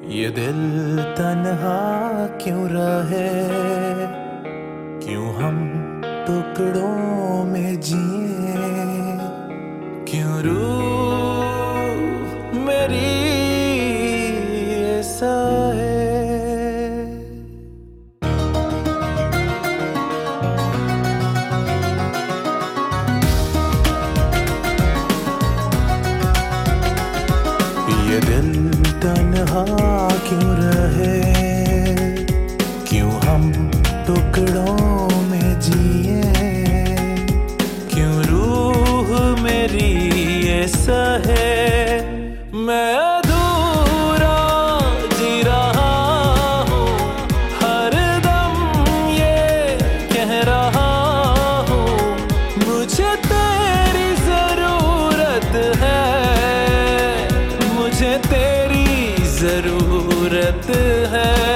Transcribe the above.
ये दिल तन्हा क्यों रहे, क्यों हम टुकड़ों में जिए, क्यों रूह मेरी ऐसा है। ये दिल तन्हा क्यों रहे, क्यों हम टुकड़ों में जिए, क्यों रूह मेरी ऐसा है। मैं अधूरा जी रहा हूँ, हर दम ये कह रहा हूँ, मुझे तेरी जरूरत है, मुझे तेरी जरूरत है।